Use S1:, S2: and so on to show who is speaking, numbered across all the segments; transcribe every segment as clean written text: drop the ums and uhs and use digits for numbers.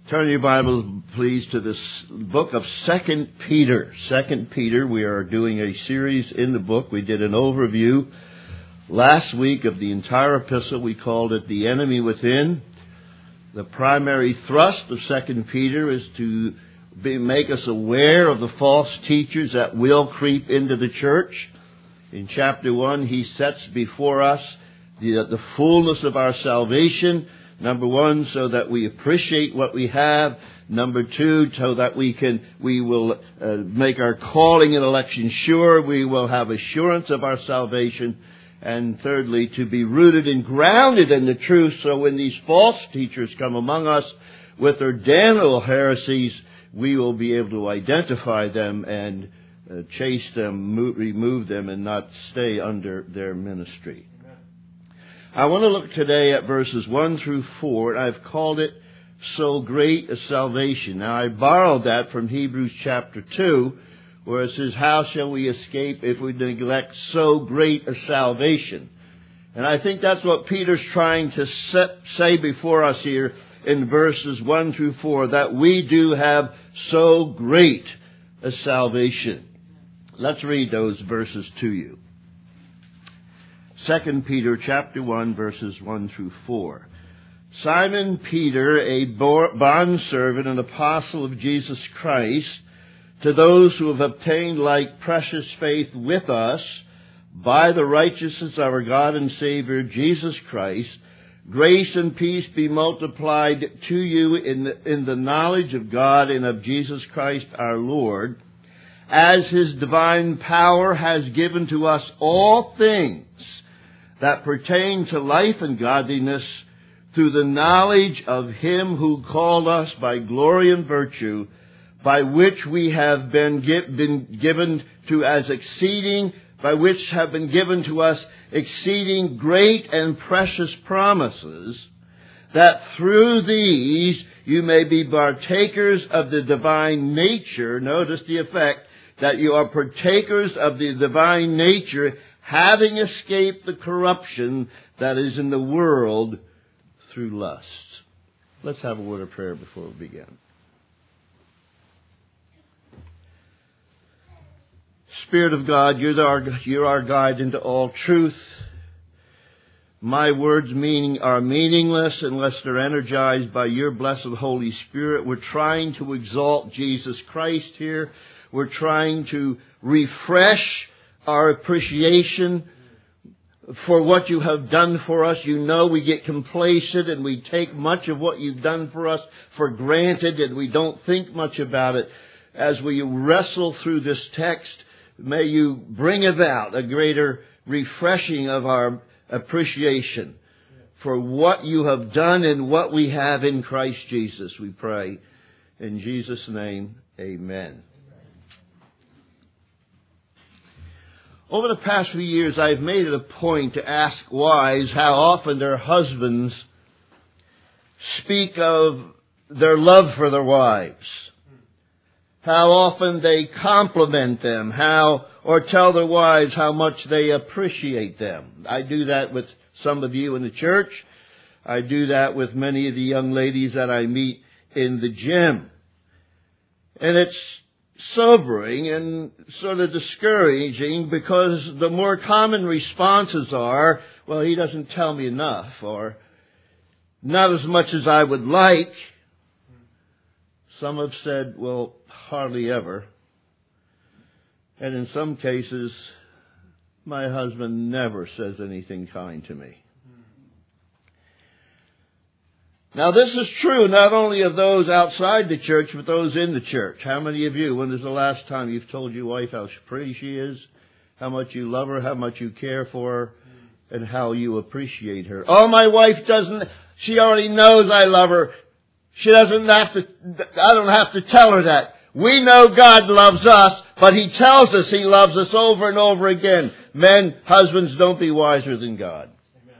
S1: Turn your Bible, please, to this book of 2 Peter. 2 Peter, we are doing a series in the book. We did an overview last week of the entire epistle. We called it The Enemy Within. The primary thrust of 2 Peter is to make us aware of the false teachers that will creep into the church. In chapter 1, he sets before us the fullness of our salvation. Number 1, so that we appreciate what we have. Number 2, so that we will make our calling and election sure. We will have assurance of our salvation. And thirdly, to be rooted and grounded in the truth, so when these false teachers come among us with their damnable heresies, we will be able to identify them and chase them, remove them, and not stay under their ministry. I want to look today at verses 1 through 4, and I've called it So Great a Salvation. Now, I borrowed that from Hebrews chapter 2, where it says, how shall we escape if we neglect so great a salvation? And I think that's what Peter's trying to say before us here in verses 1 through 4, that we do have so great a salvation. Let's read those verses to you. 2 Peter chapter 1, verses 1 through 4. Simon Peter, a bondservant and apostle of Jesus Christ, to those who have obtained like precious faith with us, by the righteousness of our God and Savior Jesus Christ, grace and peace be multiplied to you in the knowledge of God and of Jesus Christ our Lord, as His divine power has given to us all things that pertain to life and godliness, through the knowledge of Him who called us by glory and virtue, by which we have been given to us exceeding great and precious promises, that through these you may be partakers of the divine nature. Notice the effect, that you are partakers of the divine nature, having escaped the corruption that is in the world through lust. Let's have a word of prayer before we begin. Spirit of God, you're our guide into all truth. My words are meaningless unless they're energized by your blessed Holy Spirit. We're trying to exalt Jesus Christ here. We're trying to refresh our appreciation for what you have done for us. You know, we get complacent and we take much of what you've done for us for granted, and we don't think much about it. As we wrestle through this text, may you bring about a greater refreshing of our appreciation for what you have done and what we have in Christ Jesus, we pray. In Jesus' name, amen. Over the past few years, I've made it a point to ask wives how often their husbands speak of their love for their wives. How often they compliment them, or tell their wives how much they appreciate them. I do that with some of you in the church. I do that with many of the young ladies that I meet in the gym. And it's sobering and sort of discouraging, because the more common responses are, well, he doesn't tell me enough, or not as much as I would like. Some have said, well, hardly ever. And in some cases, my husband never says anything kind to me. Now, this is true not only of those outside the church, but those in the church. How many of you, when is the last time you've told your wife how pretty she is, how much you love her, how much you care for her, and how you appreciate her? Oh, my wife she already knows I love her. I don't have to tell her that. We know God loves us, but He tells us He loves us over and over again. Men, husbands, don't be wiser than God.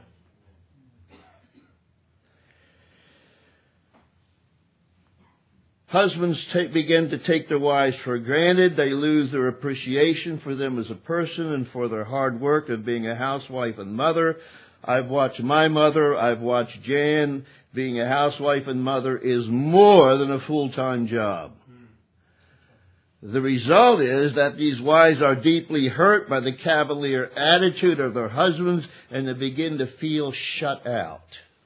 S1: Husbands begin to take their wives for granted. They lose their appreciation for them as a person and for their hard work of being a housewife and mother. I've watched my mother, I've watched Jan. Being a housewife and mother is more than a full-time job. The result is that these wives are deeply hurt by the cavalier attitude of their husbands, and they begin to feel shut out.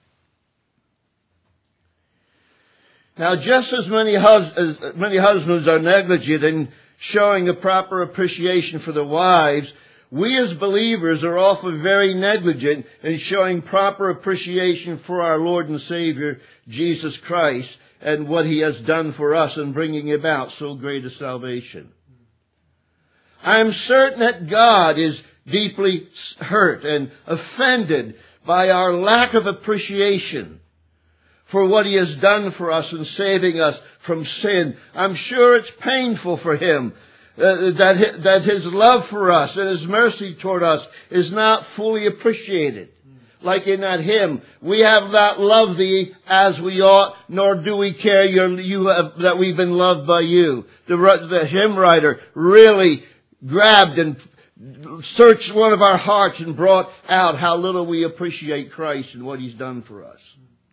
S1: Now, just as many husbands are negligent in showing a proper appreciation for their wives, we as believers are often very negligent in showing proper appreciation for our Lord and Savior, Jesus Christ, and what He has done for us in bringing about so great a salvation. I am certain that God is deeply hurt and offended by our lack of appreciation for what He has done for us in saving us from sin. I'm sure it's painful for Him that His love for us and His mercy toward us is not fully appreciated. Like in that hymn, we have not loved Thee as we ought, nor do we care that we've been loved by You. The hymn writer really grabbed and searched one of our hearts and brought out how little we appreciate Christ and what He's done for us.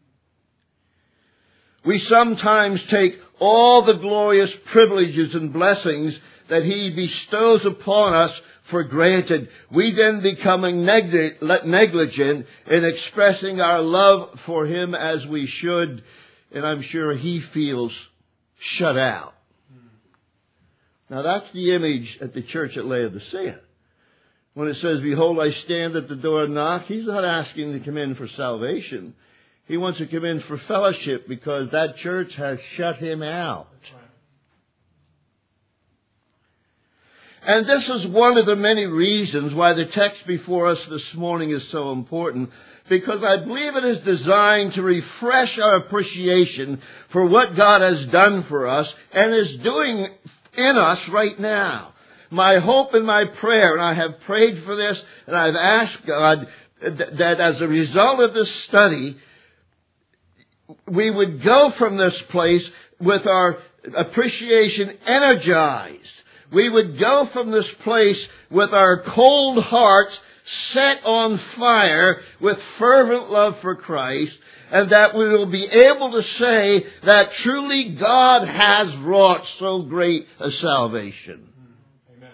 S1: We sometimes take all the glorious privileges and blessings that He bestows upon us for granted. We then become negligent in expressing our love for Him as we should, and I'm sure He feels shut out. Now that's the image at the church at Laodicea. When it says, "Behold, I stand at the door and knock," He's not asking to come in for salvation. He wants to come in for fellowship because that church has shut Him out. And this is one of the many reasons why the text before us this morning is so important, because I believe it is designed to refresh our appreciation for what God has done for us and is doing in us right now. My hope and my prayer, and I have prayed for this, and I've asked God that as a result of this study, we would go from this place with our appreciation energized. We would go from this place with our cold hearts set on fire with fervent love for Christ, and that we will be able to say that truly God has wrought so great a salvation. Amen.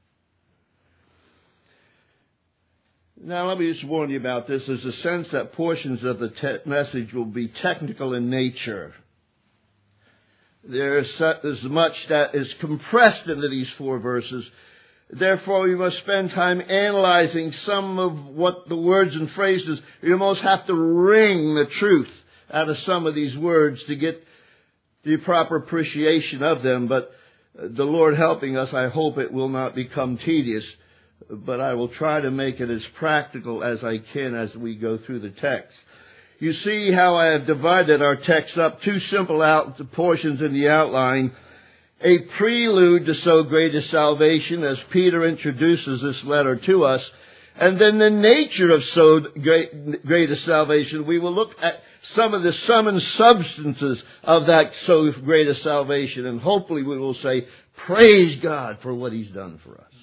S1: Now let me just warn you about this. There's a sense that portions of the message will be technical in nature. There's much that is compressed into these 4 verses. Therefore, we must spend time analyzing some of what the words and phrases. You almost have to wring the truth out of some of these words to get the proper appreciation of them. But the Lord helping us, I hope it will not become tedious. But I will try to make it as practical as I can as we go through the text. You see how I have divided our text up 2 simple portions in the outline. A prelude to so great a salvation as Peter introduces this letter to us. And then the nature of so great a salvation. We will look at some of the sum and substances of that so great a salvation. And hopefully we will say, praise God for what He's done for us.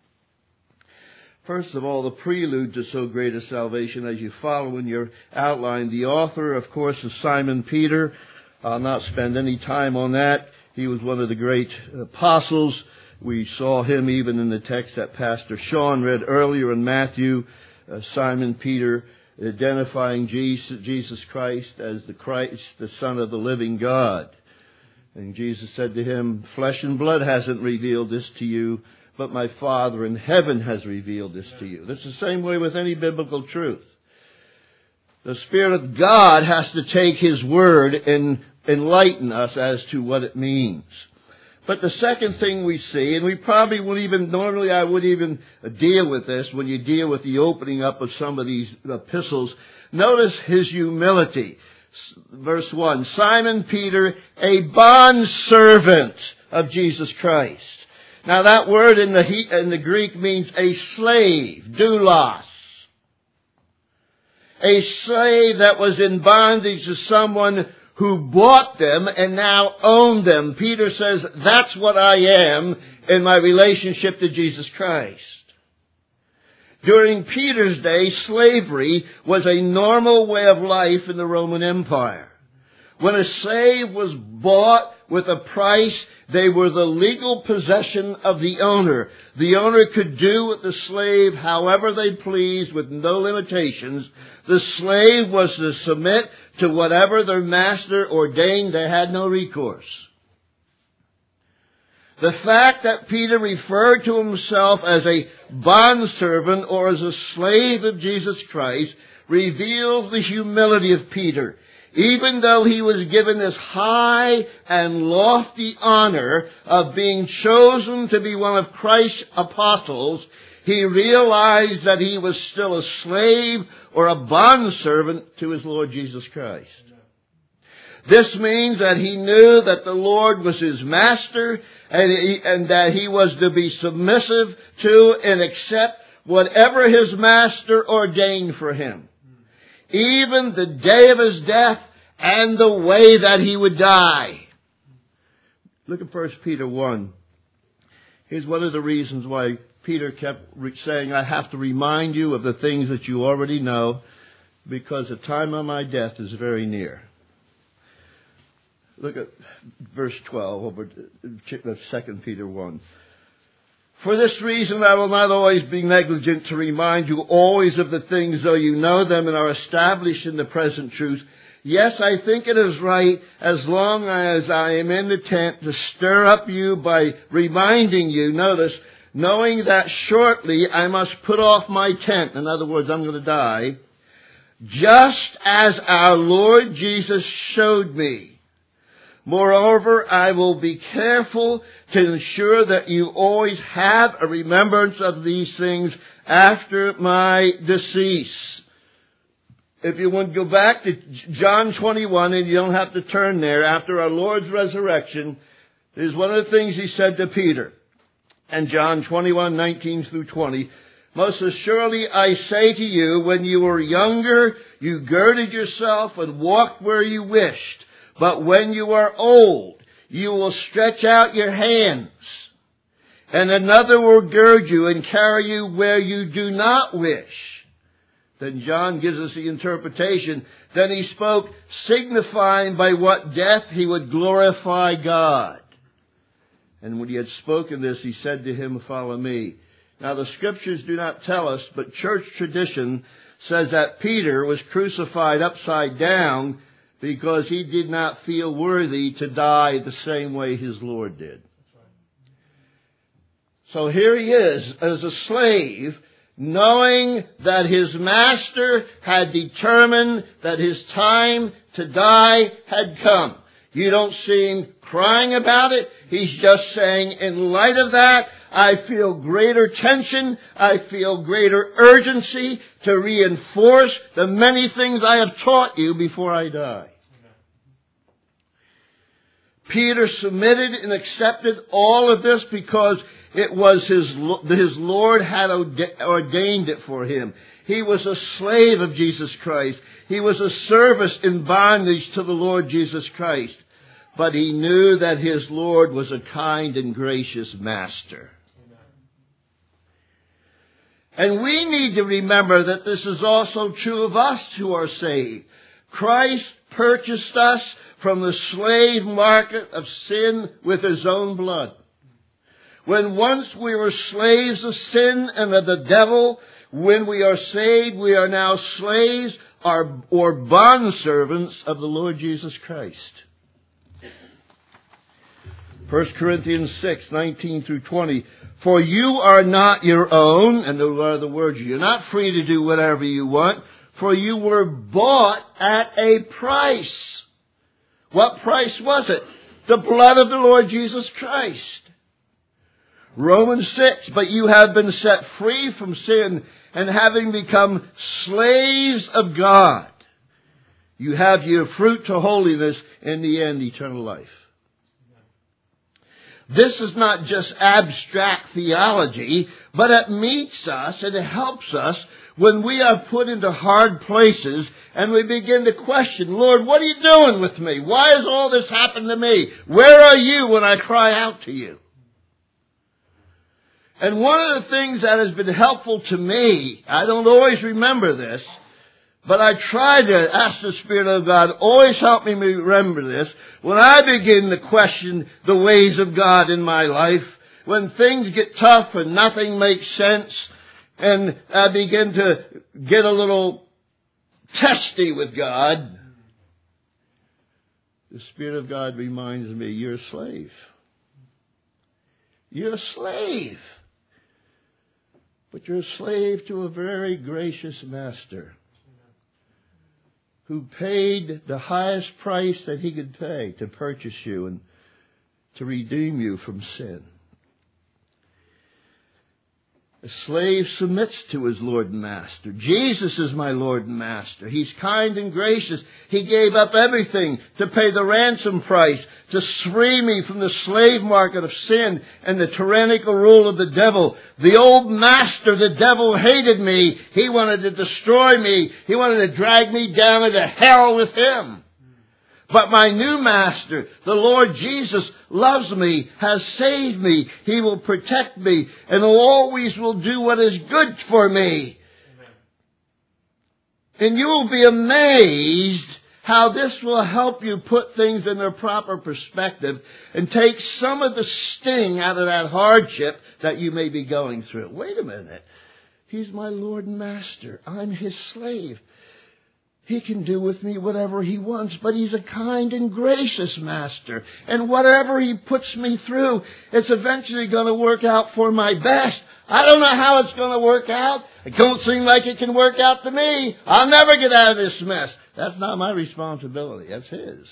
S1: First of all, the prelude to so great a salvation, as you follow in your outline. The author, of course, is Simon Peter. I'll not spend any time on that. He was one of the great apostles. We saw him even in the text that Pastor Sean read earlier in Matthew. Simon Peter identifying Jesus Christ as the Christ, the Son of the living God. And Jesus said to him, "Flesh and blood hasn't revealed this to you, but my Father in heaven has revealed this to you." That's the same way with any biblical truth. The Spirit of God has to take His Word and enlighten us as to what it means. But the second thing we see, and we probably would even, normally I would even deal with this when you deal with the opening up of some of these epistles, notice His humility. Verse 1, Simon Peter, a bondservant of Jesus Christ. Now that word in the Greek means a slave, doulos. A slave that was in bondage to someone who bought them and now owned them. Peter says, that's what I am in my relationship to Jesus Christ. During Peter's day, slavery was a normal way of life in the Roman Empire. When a slave was bought with a price, they were the legal possession of the owner. The owner could do with the slave however they pleased with no limitations. The slave was to submit to whatever their master ordained. They had no recourse. The fact that Peter referred to himself as a bondservant or as a slave of Jesus Christ reveals the humility of Peter. Even though he was given this high and lofty honor of being chosen to be one of Christ's apostles, he realized that he was still a slave or a bondservant to his Lord Jesus Christ. This means that he knew that the Lord was his master and that he was to be submissive to and accept whatever his master ordained for him. Even the day of his death and the way that he would die. Look at 1 Peter 1. Here's one of the reasons why Peter kept saying, I have to remind you of the things that you already know, because the time of my death is very near. Look at verse 12 over 2 Peter 1. For this reason I will not always be negligent to remind you always of the things, though you know them and are established in the present truth. Yes, I think it is right, as long as I am in the tent, to stir up you by reminding you, notice, knowing that shortly I must put off my tent. In other words, I'm going to die. Just as our Lord Jesus showed me. Moreover, I will be careful to ensure that you always have a remembrance of these things after my decease. If you want to go back to John 21, and you don't have to turn there, after our Lord's resurrection, is one of the things he said to Peter. And John 21, 19 through 20, most assuredly I say to you, when you were younger, you girded yourself and walked where you wished. But when you are old, you will stretch out your hands, and another will gird you and carry you where you do not wish. Then John gives us the interpretation. Then he spoke, signifying by what death he would glorify God. And when he had spoken this, he said to him, follow me. Now the scriptures do not tell us, but church tradition says that Peter was crucified upside down because he did not feel worthy to die the same way his Lord did. So here he is as a slave, knowing that his master had determined that his time to die had come. You don't see him crying about it. He's just saying, in light of that, I feel greater tension. I feel greater urgency to reinforce the many things I have taught you before I die. Peter submitted and accepted all of this because it was his Lord had ordained it for him. He was a slave of Jesus Christ. He was a service in bondage to the Lord Jesus Christ. But he knew that his Lord was a kind and gracious master. And we need to remember that this is also true of us who are saved. Christ purchased us from the slave market of sin with his own blood. When once we were slaves of sin and of the devil, when we are saved, we are now slaves or bondservants of the Lord Jesus Christ. 1 Corinthians 6, 19 through 20. For you are not your own, and those are the words, you're not free to do whatever you want, for you were bought at a price. What price was it? The blood of the Lord Jesus Christ. Romans 6, but you have been set free from sin and having become slaves of God. You have your fruit to holiness, in the end, eternal life. This is not just abstract theology, but it meets us and it helps us when we are put into hard places and we begin to question, Lord, what are you doing with me? Why has all this happened to me? Where are you when I cry out to you? And one of the things that has been helpful to me, I don't always remember this, but I try to ask the Spirit of God, always help me remember this, when I begin to question the ways of God in my life, when things get tough and nothing makes sense, and I begin to get a little testy with God, the Spirit of God reminds me, you're a slave. You're a slave. But you're a slave to a very gracious master who paid the highest price that he could pay to purchase you and to redeem you from sin. A slave submits to his Lord and Master. Jesus is my Lord and Master. He's kind and gracious. He gave up everything to pay the ransom price to free me from the slave market of sin and the tyrannical rule of the devil. The old master, the devil, hated me. He wanted to destroy me. He wanted to drag me down into hell with him. But my new master, the Lord Jesus, loves me, has saved me. He will protect me and always will do what is good for me. Amen. And you will be amazed how this will help you put things in their proper perspective and take some of the sting out of that hardship that you may be going through. Wait a minute. He's my Lord and Master. I'm His slave. He can do with me whatever He wants, but He's a kind and gracious Master. And whatever He puts me through, it's eventually going to work out for my best. I don't know how it's going to work out. It don't seem like it can work out to me. I'll never get out of this mess. That's not my responsibility. That's His.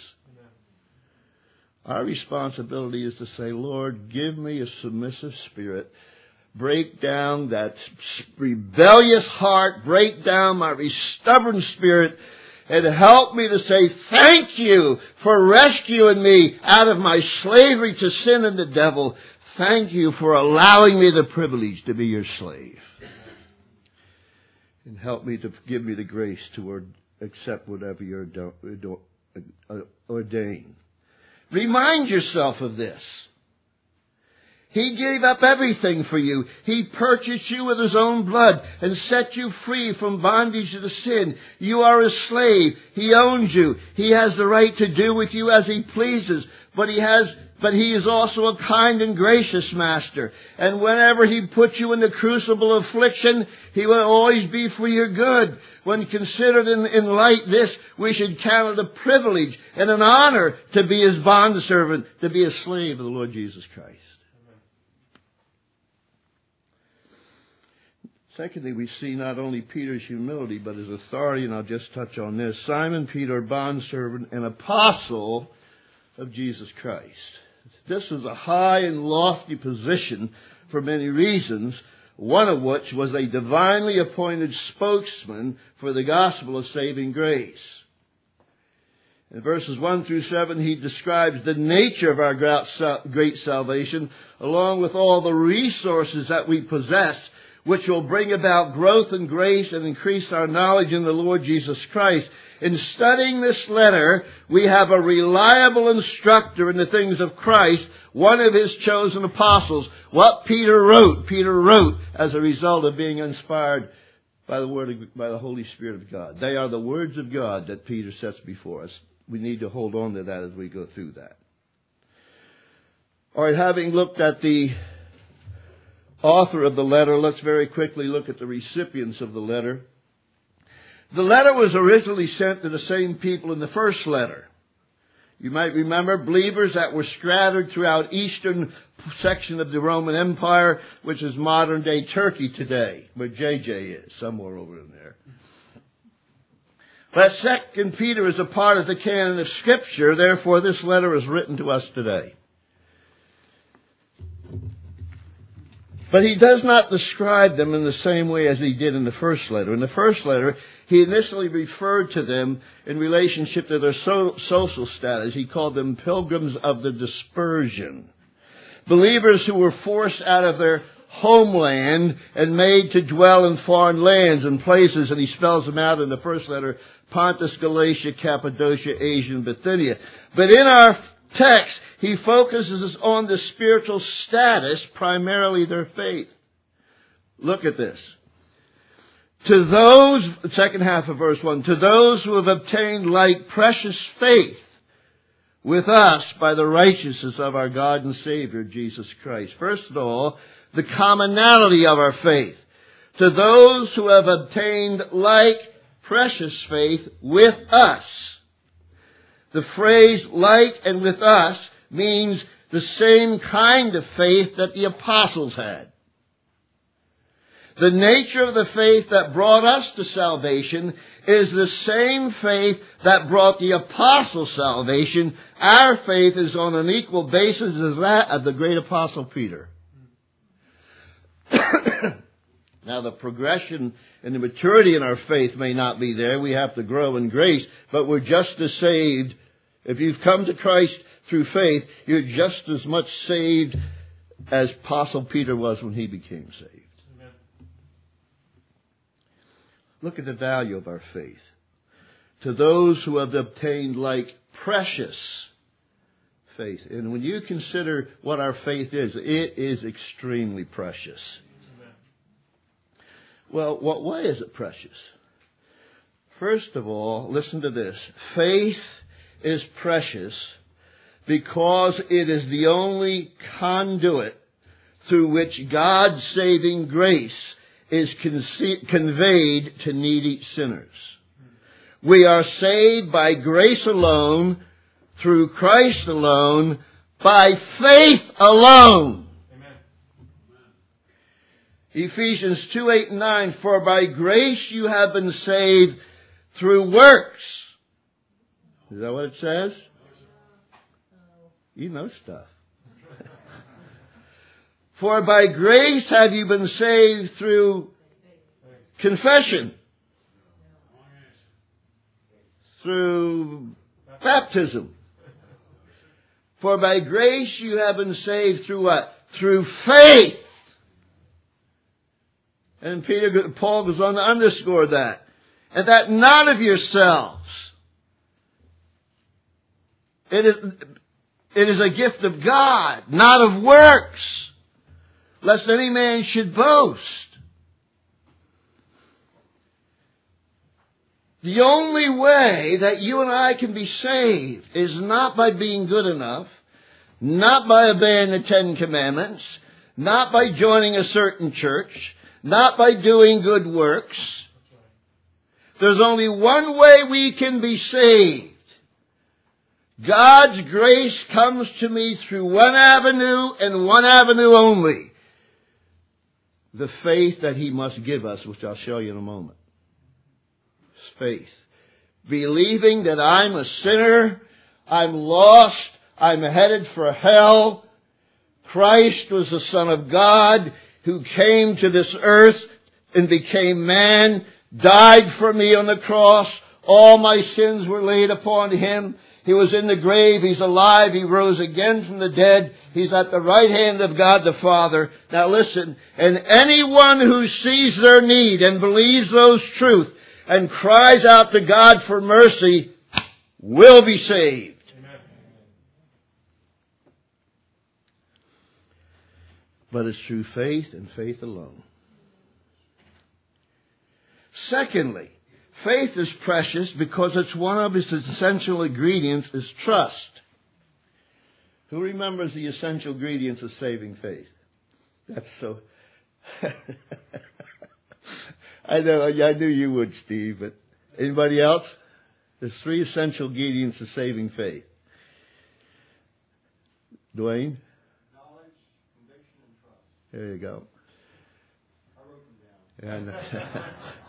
S1: Our responsibility is to say, Lord, give me a submissive spirit. Break down that rebellious heart. Break down my stubborn spirit. And help me to say thank you for rescuing me out of my slavery to sin and the devil. Thank you for allowing me the privilege to be your slave. And help me to give me the grace to accept whatever you ordain. Remind yourself of this. He gave up everything for you. He purchased you with His own blood and set you free from bondage to sin. You are a slave. He owns you. He has the right to do with you as He pleases. But He is also a kind and gracious Master. And whenever He puts you in the crucible of affliction, He will always be for your good. When considered in light this, we should count it a privilege and an honor to be His bondservant, to be a slave of the Lord Jesus Christ. Secondly, we see not only Peter's humility, but his authority, and I'll just touch on this. Simon Peter, bondservant and apostle of Jesus Christ. This was a high and lofty position for many reasons, one of which was a divinely appointed spokesman for the gospel of saving grace. In verses 1 through 7, he describes the nature of our great salvation, along with all the resources that we possess, which will bring about growth and grace and increase our knowledge in the Lord Jesus Christ. In studying this letter, we have a reliable instructor in the things of Christ, one of His chosen apostles. What Peter wrote as a result of being inspired by the Holy Spirit of God. They are the words of God that Peter sets before us. We need to hold on to that as we go through that. All right, having looked at the author of the letter, let's very quickly look at the recipients of the letter. The letter was originally sent to the same people in the first letter. You might remember believers that were scattered throughout eastern section of the Roman Empire, which is modern day Turkey today, where JJ is, somewhere over in there. But 2 Peter is a part of the canon of Scripture, therefore this letter is written to us today. But he does not describe them in the same way as he did in the first letter. In the first letter, he initially referred to them in relationship to their social status. He called them pilgrims of the dispersion. Believers who were forced out of their homeland and made to dwell in foreign lands and places, and he spells them out in the first letter: Pontus, Galatia, Cappadocia, Asia, and Bithynia. But in our text, He focuses on the spiritual status, primarily their faith. Look at this. To those, second half of verse 1, to those who have obtained like precious faith with us by the righteousness of our God and Savior, Jesus Christ. First of all, the commonality of our faith. To those who have obtained like precious faith with us. The phrase like and with us means the same kind of faith that the apostles had. The nature of the faith that brought us to salvation is the same faith that brought the apostles salvation. Our faith is on an equal basis as that of the great apostle Peter. Now the progression and the maturity in our faith may not be there. We have to grow in grace, but we're just as saved. If you've come to Christ through faith, you're just as much saved as Apostle Peter was when he became saved. Amen. Look at the value of our faith. To those who have obtained like precious faith. And when you consider what our faith is, it is extremely precious. Amen. Well, why is it precious? First of all, listen to this. Faith is precious because it is the only conduit through which God's saving grace is conveyed to needy sinners. We are saved by grace alone, through Christ alone, by faith alone. Amen. Ephesians 2:8-9, for by grace you have been saved through works. Is that what it says? You know stuff. For by grace have you been saved through confession, through baptism. For by grace you have been saved through what? Through faith. And Paul goes on to underscore that. And that not of yourselves. It is a gift of God, not of works, lest any man should boast. The only way that you and I can be saved is not by being good enough, not by obeying the Ten Commandments, not by joining a certain church, not by doing good works. There's only one way we can be saved. God's grace comes to me through one avenue and one avenue only. The faith that He must give us, which I'll show you in a moment. Faith. Believing that I'm a sinner, I'm lost, I'm headed for hell. Christ was the Son of God who came to this earth and became man, died for me on the cross. All my sins were laid upon Him. He was in the grave. He's alive. He rose again from the dead. He's at the right hand of God the Father. Now listen, and anyone who sees their need and believes those truths and cries out to God for mercy will be saved. Amen. But it's through faith and faith alone. Secondly, faith is precious because it's one of its essential ingredients is trust. Who remembers the essential ingredients of saving faith? That's so... I knew you would, Steve, but anybody else? There's 3 essential ingredients of saving faith. Dwayne?
S2: Knowledge, conviction, and trust.
S1: There you go.
S2: I wrote them down.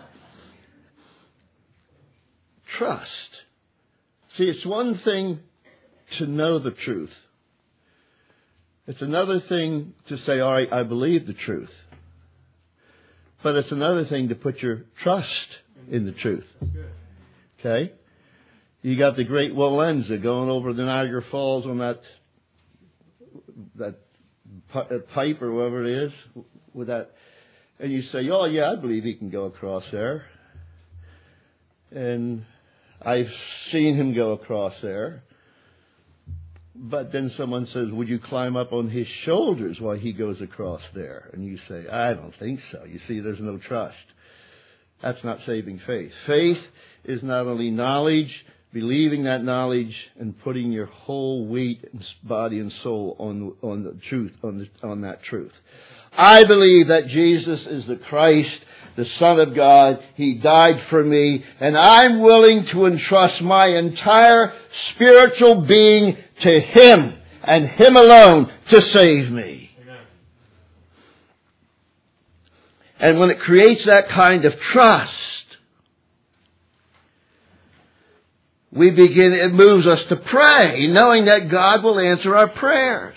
S1: Trust. See, it's one thing to know the truth. It's another thing to say, all right, I believe the truth. But it's another thing to put your trust in the truth. Okay? You got the Great Wallenza going over the Niagara Falls on that pipe or whatever it is with that, and you say, oh yeah, I believe he can go across there. And I've seen him go across there. But then someone says, would you climb up on his shoulders while he goes across there? And you say, I don't think so. You see, there's no trust. That's not saving faith. Faith is not only knowledge, believing that knowledge, and putting your whole weight, and body, and soul on the truth, on that truth. I believe that Jesus is the Christ, the Son of God. He died for me, and I'm willing to entrust my entire spiritual being to Him and Him alone to save me. Amen. And when it creates that kind of trust, it moves us to pray, knowing that God will answer our prayers.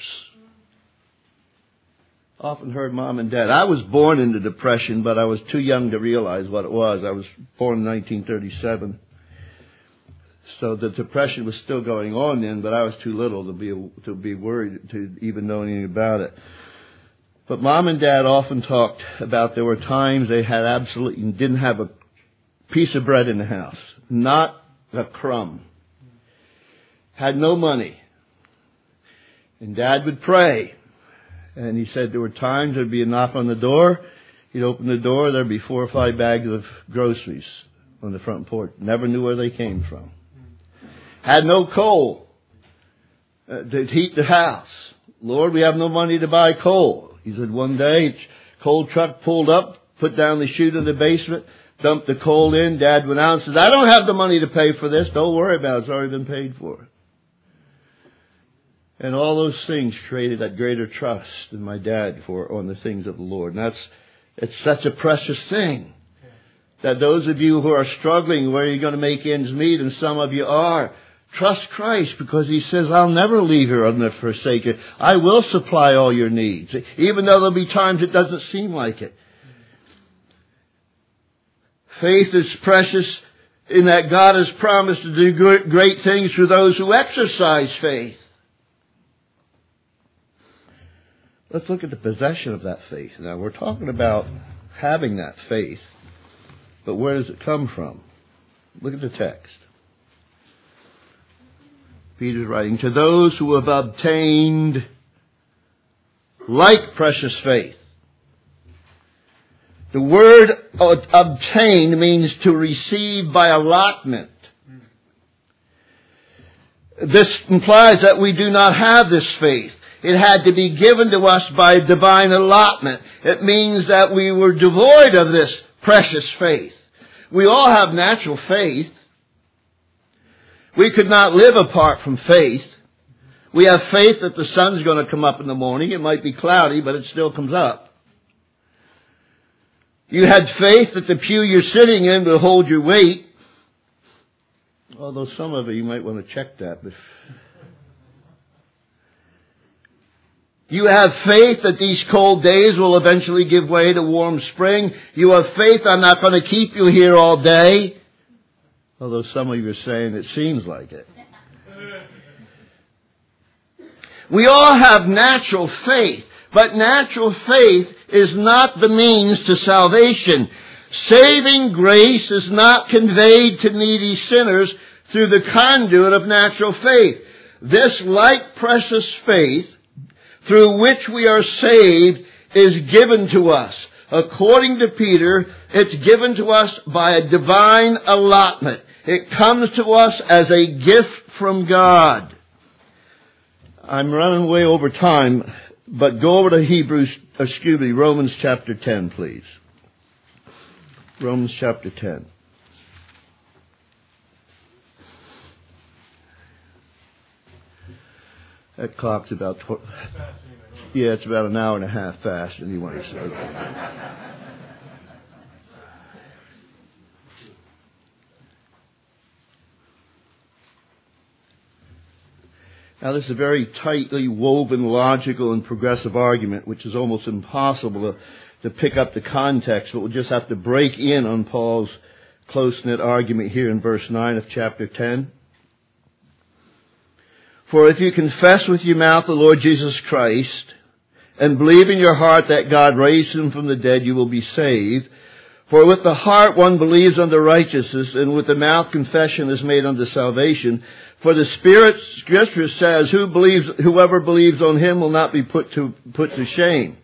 S1: Often heard Mom and Dad. I was born into depression, but I was too young to realize what it was. I was born in 1937. So the depression was still going on then, but I was too little to be worried to even know anything about it. But Mom and Dad often talked about there were times they had absolutely didn't have a piece of bread in the house. Not a crumb. Had no money. And Dad would pray. And he said there were times there'd be a knock on the door. He'd open the door, there'd be 4 or 5 bags of groceries on the front porch. Never knew where they came from. Had no coal to heat the house. Lord, we have no money to buy coal. He said one day, coal truck pulled up, put down the chute in the basement, dumped the coal in. Dad went out and said, I don't have the money to pay for this. Don't worry about it. It's already been paid for. And all those things created that greater trust in my dad on the things of the Lord. And it's such a precious thing. That those of you who are struggling, where you're going to make ends meet, and some of you are, trust Christ, because He says, I'll never leave you or never forsake you. I will supply all your needs. Even though there'll be times it doesn't seem like it. Faith is precious in that God has promised to do great things for those who exercise faith. Let's look at the possession of that faith. Now, we're talking about having that faith, but where does it come from? Look at the text. Peter's writing, to those who have obtained like precious faith. The word obtain means to receive by allotment. This implies that we do not have this faith. It had to be given to us by divine allotment. It means that we were devoid of this precious faith. We all have natural faith. We could not live apart from faith. We have faith that the sun's going to come up in the morning. It might be cloudy, but it still comes up. You had faith that the pew you're sitting in will hold your weight. Although some of you might want to check that. But you have faith that these cold days will eventually give way to warm spring. You have faith I'm not going to keep you here all day. Although some of you are saying it seems like it. We all have natural faith, but natural faith is not the means to salvation. Saving grace is not conveyed to needy sinners through the conduit of natural faith. This like precious faith through which we are saved is given to us. According to Peter, it's given to us by a divine allotment. It comes to us as a gift from God. I'm running way over time, but go over to Romans chapter 10, please. Romans chapter 10. That clock's about it's about an hour and a half fast anyway. So. Now, this is a very tightly woven, logical, and progressive argument, which is almost impossible to pick up the context, but we'll just have to break in on Paul's close-knit argument here in verse 9 of chapter 10. For if you confess with your mouth the Lord Jesus Christ, and believe in your heart that God raised Him from the dead, you will be saved. For with the heart one believes unto righteousness, and with the mouth confession is made unto salvation. For the Spirit, Scripture says, whoever believes on him will not be put to shame.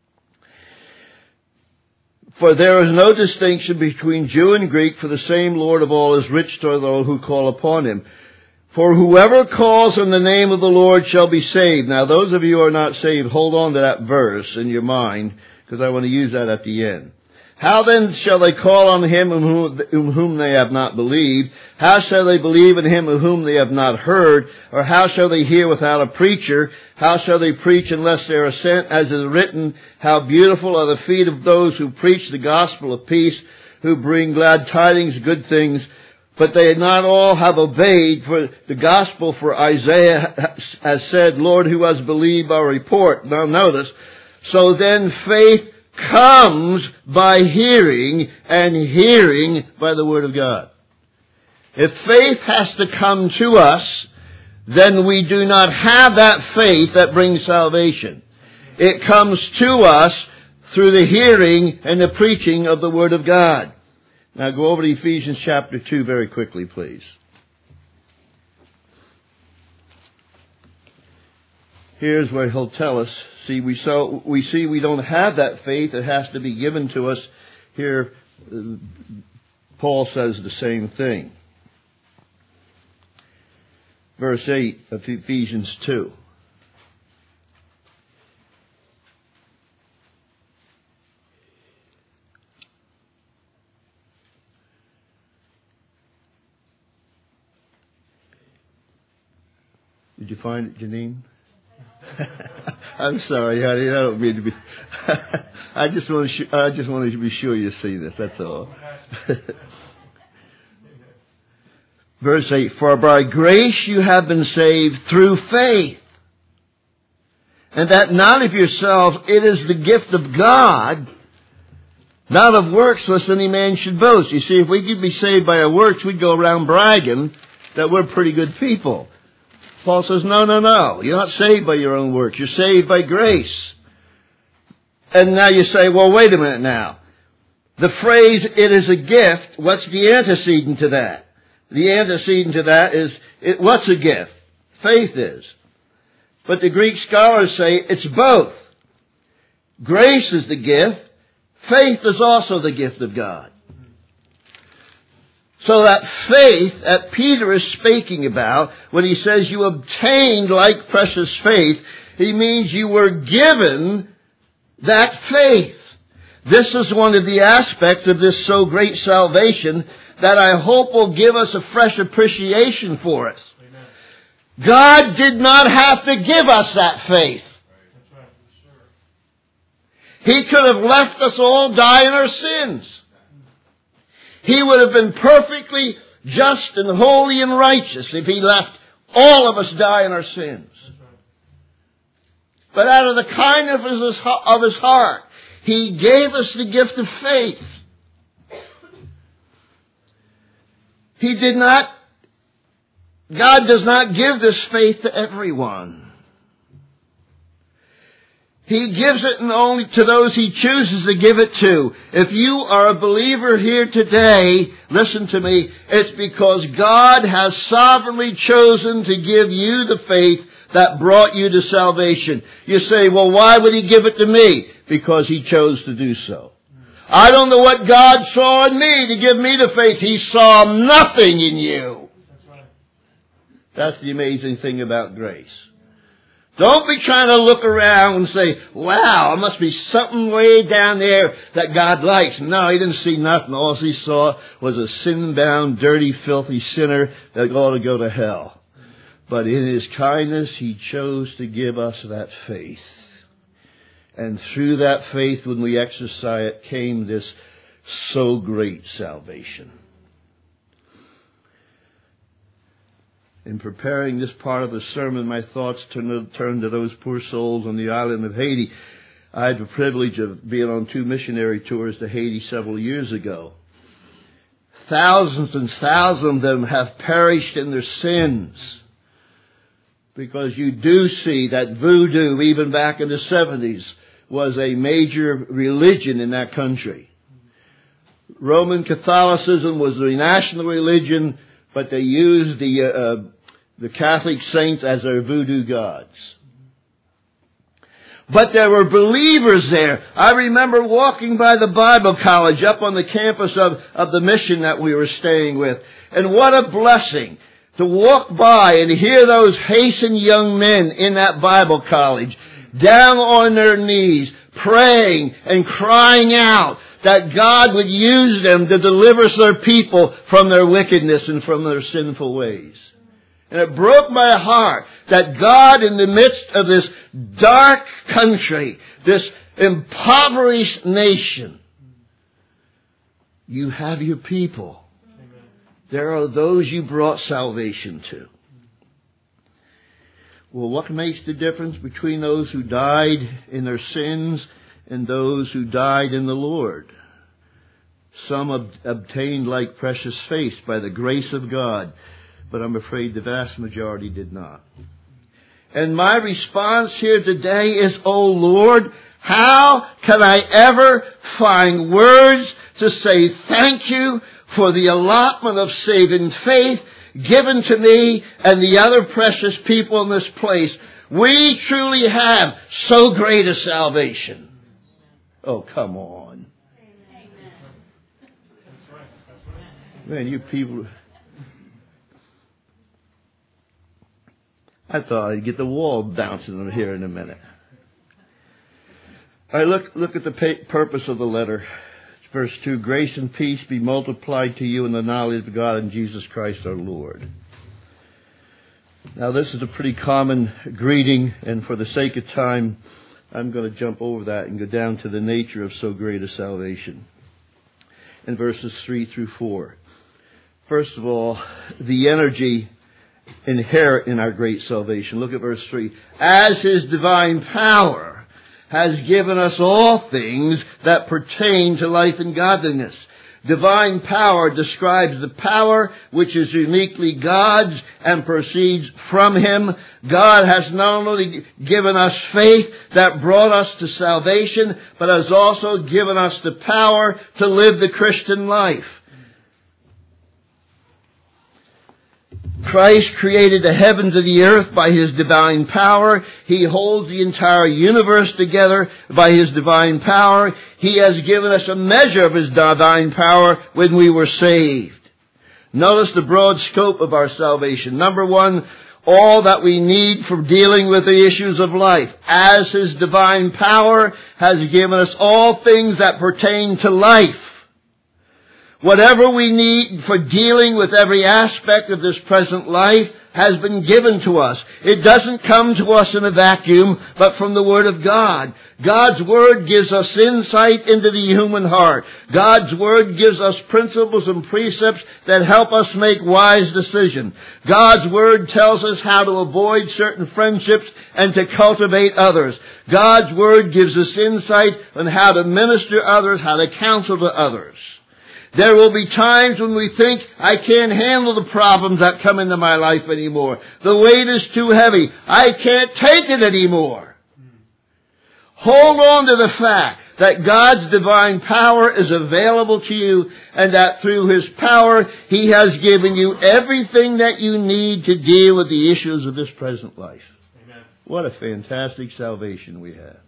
S1: For there is no distinction between Jew and Greek, for the same Lord of all is rich to all who call upon him. For whoever calls on the name of the Lord shall be saved. Now those of you who are not saved, hold on to that verse in your mind, because I want to use that at the end. How then shall they call on him whom they have not believed? How shall they believe in him of whom they have not heard? Or how shall they hear without a preacher? How shall they preach unless they are sent? As is written, how beautiful are the feet of those who preach the gospel of peace, who bring glad tidings, good things. But they not all have obeyed for the gospel, for Isaiah has said, Lord, who has believed our report? Now notice, so then faith comes by hearing, and hearing by the Word of God. If faith has to come to us, then we do not have that faith that brings salvation. It comes to us through the hearing and the preaching of the Word of God. Now go over to Ephesians chapter 2 very quickly, please. Here's where he'll tell us. We see we don't have that faith. It has to be given to us. Here, Paul says the same thing. Verse 8 of Ephesians 2. Did you find it, Janine? I'm sorry, honey. I don't mean to be. I just want to be sure you see this. That's all. Verse 8: For by grace you have been saved through faith, and that not of yourselves; it is the gift of God, not of works, lest any man should boast. You see, if we could be saved by our works, we'd go around bragging that we're pretty good people. Paul says, no. You're not saved by your own works. You're saved by grace. And now you say, well, wait a minute now. The phrase, it is a gift, what's the antecedent to that? The antecedent to that is, what's a gift? Faith is. But the Greek scholars say it's both. Grace is the gift. Faith is also the gift of God. So that faith that Peter is speaking about, when he says you obtained like precious faith, he means you were given that faith. This is one of the aspects of this so great salvation that I hope will give us a fresh appreciation for us. Amen. God did not have to give us that faith. Right. He could have left us all die in our sins. He would have been perfectly just and holy and righteous if He left all of us die in our sins. But out of the kindness of His heart, He gave us the gift of faith. God does not give this faith to everyone. He gives it only to those He chooses to give it to. If you are a believer here today, listen to me, it's because God has sovereignly chosen to give you the faith that brought you to salvation. You say, well, why would He give it to me? Because He chose to do so. I don't know what God saw in me to give me the faith. He saw nothing in you. That's the amazing thing about grace. Don't be trying to look around and say, wow, there must be something way down there that God likes. No, He didn't see nothing. All He saw was a sin-bound, dirty, filthy sinner that ought to go to hell. But in His kindness, He chose to give us that faith. And through that faith, when we exercise it, came this so great salvation. In preparing this part of the sermon, my thoughts turned to those poor souls on the island of Haiti. I had the privilege of being on 2 missionary tours to Haiti several years ago. Thousands and thousands of them have perished in their sins. Because you do see that voodoo, even back in the 70s, was a major religion in that country. Roman Catholicism was the national religion, but they used the Catholic saints as their voodoo gods. But there were believers there. I remember walking by the Bible college up on the campus of the mission that we were staying with. And what a blessing to walk by and hear those hastened young men in that Bible college down on their knees, praying and crying out that God would use them to deliver their people from their wickedness and from their sinful ways. And it broke my heart that God, in the midst of this dark country, this impoverished nation, you have your people. Amen. There are those you brought salvation to. Well, what makes the difference between those who died in their sins and those who died in the Lord? Some obtained like precious faith by the grace of God, but I'm afraid the vast majority did not. And my response here today is, oh Lord, how can I ever find words to say thank you for the allotment of saving faith given to me and the other precious people in this place? We truly have so great a salvation. Oh, come on. Man, you people... I thought I'd get the wall bouncing here in a minute. All right, look at the purpose of the letter. Verse 2, grace and peace be multiplied to you in the knowledge of God and Jesus Christ our Lord. Now, this is a pretty common greeting, and for the sake of time, I'm going to jump over that and go down to the nature of so great a salvation. In verses 3 through 4. First of all, the energy inherent in our great salvation. Look at verse 3. As His divine power has given us all things that pertain to life and godliness. Divine power describes the power which is uniquely God's and proceeds from Him. God has not only given us faith that brought us to salvation, but has also given us the power to live the Christian life. Christ created the heavens and the earth by His divine power. He holds the entire universe together by His divine power. He has given us a measure of His divine power when we were saved. Notice the broad scope of our salvation. Number one, all that we need for dealing with the issues of life. As His divine power has given us all things that pertain to life. Whatever we need for dealing with every aspect of this present life has been given to us. It doesn't come to us in a vacuum, but from the Word of God. God's Word gives us insight into the human heart. God's Word gives us principles and precepts that help us make wise decisions. God's Word tells us how to avoid certain friendships and to cultivate others. God's Word gives us insight on how to minister to others, how to counsel to others. There will be times when we think, I can't handle the problems that come into my life anymore. The weight is too heavy. I can't take it anymore. Hold on to the fact that God's divine power is available to you and that through His power He has given you everything that you need to deal with the issues of this present life. Amen. What a fantastic salvation we have.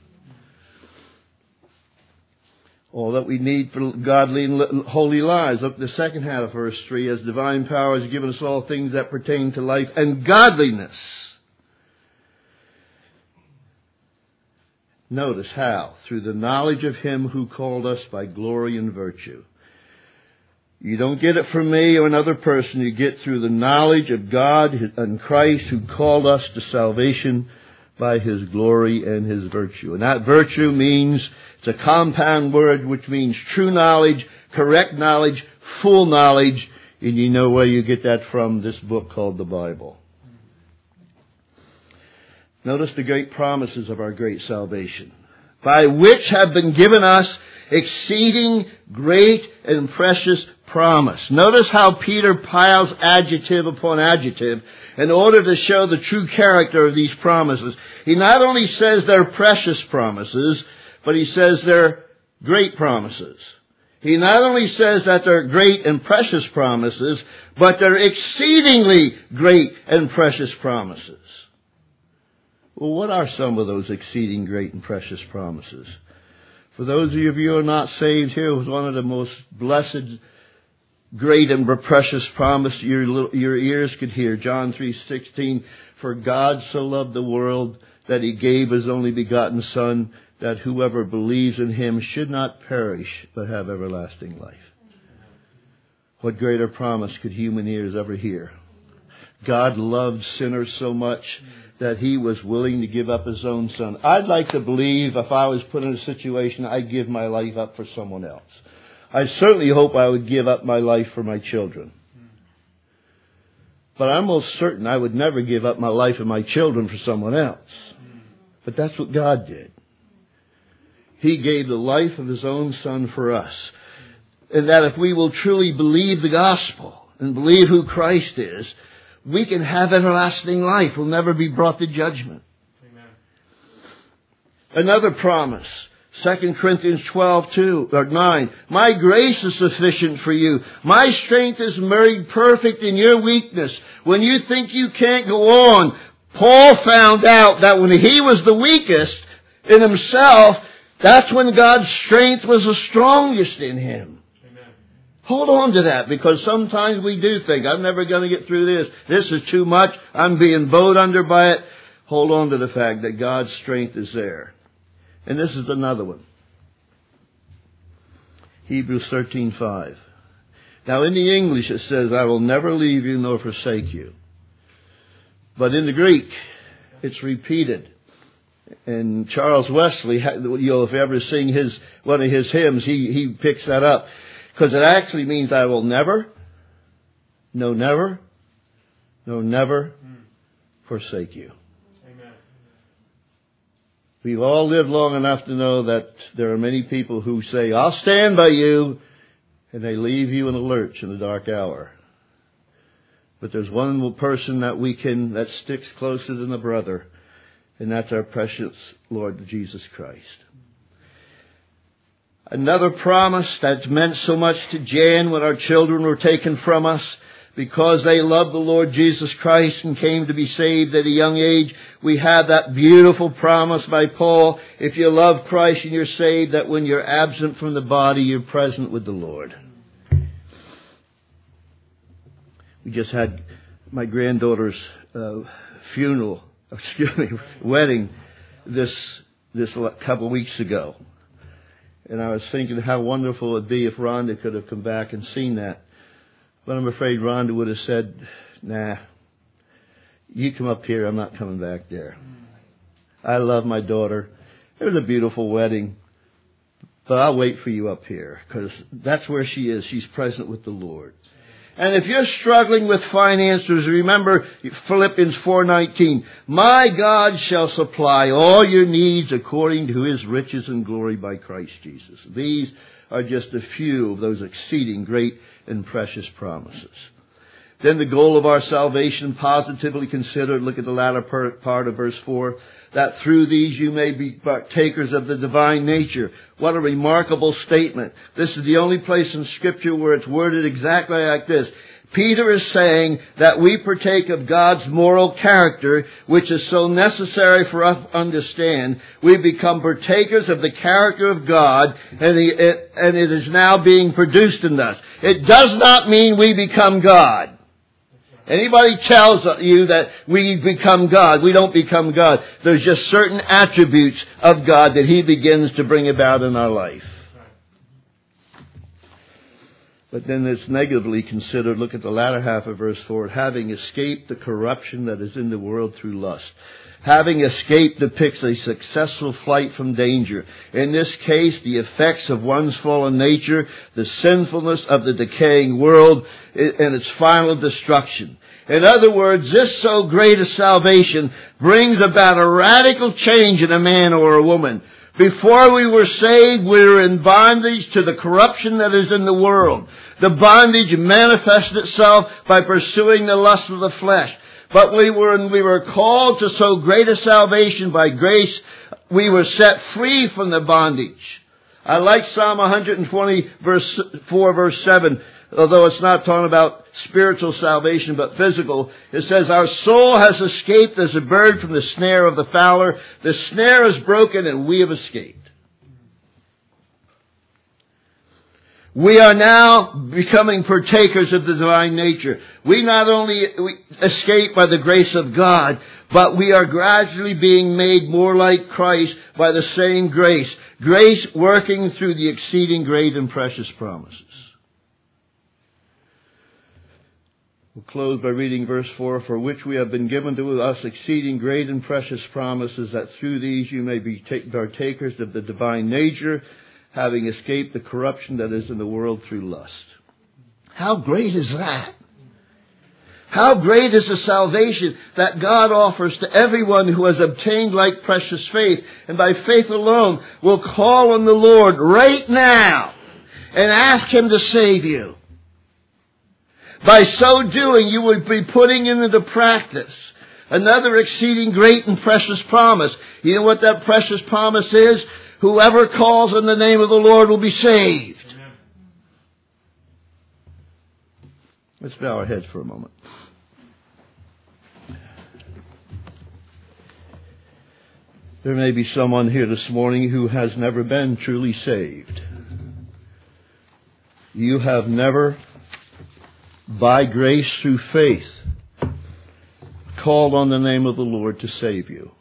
S1: All that we need for godly and holy lives. Look at the second half of verse 3. As divine power has given us all things that pertain to life and godliness. Notice how. Through the knowledge of Him who called us by glory and virtue. You don't get it from me or another person. You get through the knowledge of God and Christ who called us to salvation by His glory and His virtue. And that virtue means, it's a compound word which means true knowledge, correct knowledge, full knowledge. And you know where you get that from, this book called the Bible. Notice the great promises of our great salvation. By which have been given us exceeding great and precious promise. Notice how Peter piles adjective upon adjective in order to show the true character of these promises. He not only says they're precious promises, but he says they're great promises. He not only says that they're great and precious promises, but they're exceedingly great and precious promises. Well, what are some of those exceeding great and precious promises? For those of you who are not saved, here was one of the most blessed, great and precious promise your ears could hear. John 3:16, for God so loved the world that He gave His only begotten Son, that whoever believes in Him should not perish, but have everlasting life. What greater promise could human ears ever hear? God loved sinners so much that He was willing to give up His own Son. I'd like to believe if I was put in a situation, I'd give my life up for someone else. I certainly hope I would give up my life for my children. But I'm most certain I would never give up my life and my children for someone else. But that's what God did. He gave the life of His own Son for us. And that if we will truly believe the gospel and believe who Christ is, we can have everlasting life. We'll never be brought to judgment. Amen. Another promise, 2 Corinthians 12:9. My grace is sufficient for you. My strength is made perfect in your weakness. When you think you can't go on, Paul found out that when he was the weakest in himself, that's when God's strength was the strongest in him. Amen. Hold on to that, because sometimes we do think, I'm never going to get through this. This is too much. I'm being bowed under by it. Hold on to the fact that God's strength is there. And this is another one. Hebrews 13:5. Now in the English it says, I will never leave you nor forsake you. But in the Greek, it's repeated. And Charles Wesley, if you ever sing one of his hymns, he picks that up. Because it actually means I will never forsake you. Amen. We've all lived long enough to know that there are many people who say, I'll stand by you, and they leave you in a lurch in the dark hour. But there's one person that sticks closer than a brother, and that's our precious Lord Jesus Christ. Another promise that meant so much to Jan when our children were taken from us because they loved the Lord Jesus Christ and came to be saved at a young age. We have that beautiful promise by Paul, if you love Christ and you're saved, that when you're absent from the body, you're present with the Lord. We just had my granddaughter's wedding this couple of weeks ago. And I was thinking how wonderful it would be if Rhonda could have come back and seen that. But I'm afraid Rhonda would have said, nah, you come up here, I'm not coming back there. I love my daughter. It was a beautiful wedding. But I'll wait for you up here, because that's where she is. She's present with the Lord. And if you're struggling with finances, remember Philippians 4:19. My God shall supply all your needs according to His riches and glory by Christ Jesus. These are just a few of those exceeding great and precious promises. Then the goal of our salvation positively considered, look at the latter part of verse 4, that through these you may be partakers of the divine nature. What a remarkable statement. This is the only place in Scripture where it's worded exactly like this. Peter is saying that we partake of God's moral character, which is so necessary for us to understand. We become partakers of the character of God, and it is now being produced in us. It does not mean we become God. Anybody tells you that we become God, we don't become God. There's just certain attributes of God that He begins to bring about in our life. But then it's negatively considered, look at the latter half of verse 4, having escaped the corruption that is in the world through lust. Having escaped depicts a successful flight from danger. In this case, the effects of one's fallen nature, the sinfulness of the decaying world, and its final destruction. In other words, this so great a salvation brings about a radical change in a man or a woman. Before we were saved, we were in bondage to the corruption that is in the world. The bondage manifested itself by pursuing the lust of the flesh. But when we were called to so great a salvation by grace, we were set free from the bondage. I like Psalm 120 verse 4 verse 7. Although it's not talking about spiritual salvation, but physical. It says, our soul has escaped as a bird from the snare of the fowler. The snare is broken and we have escaped. We are now becoming partakers of the divine nature. We not only escape by the grace of God, but we are gradually being made more like Christ by the same grace. Grace working through the exceeding great and precious promises. We'll close by reading verse 4. For which we have been given to us exceeding great and precious promises, that through these you may be partakers of the divine nature, having escaped the corruption that is in the world through lust. How great is that? How great is the salvation that God offers to everyone who has obtained like precious faith, and by faith alone will call on the Lord right now and ask Him to save you. By so doing, you would be putting into practice another exceeding great and precious promise. You know what that precious promise is? Whoever calls on the name of the Lord will be saved. Amen. Let's bow our heads for a moment. There may be someone here this morning who has never been truly saved. You have never, by grace through faith, called on the name of the Lord to save you.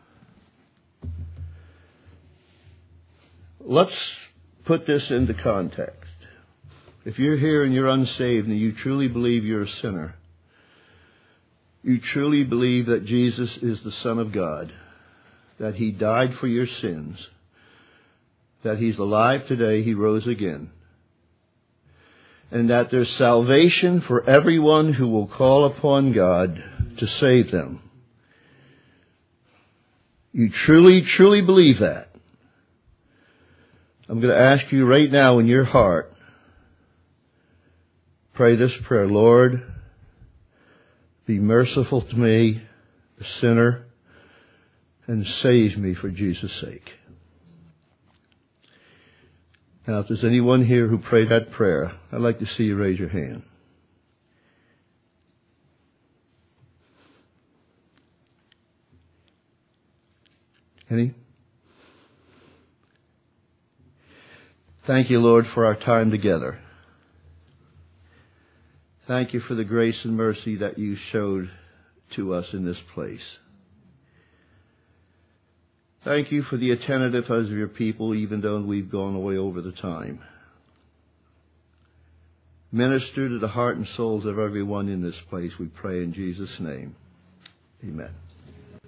S1: Let's put this into context. If you're here and you're unsaved and you truly believe you're a sinner, you truly believe that Jesus is the Son of God, that He died for your sins, that He's alive today, He rose again, and that there's salvation for everyone who will call upon God to save them. You truly, truly believe that. I'm going to ask you right now in your heart, pray this prayer. Lord, be merciful to me, a sinner, and save me for Jesus' sake. Now, if there's anyone here who prayed that prayer, I'd like to see you raise your hand. Any? Thank you, Lord, for our time together. Thank you for the grace and mercy that you showed to us in this place. Thank you for the attentiveness of your people, even though we've gone way over the time. Minister to the heart and souls of everyone in this place, we pray in Jesus' name. Amen.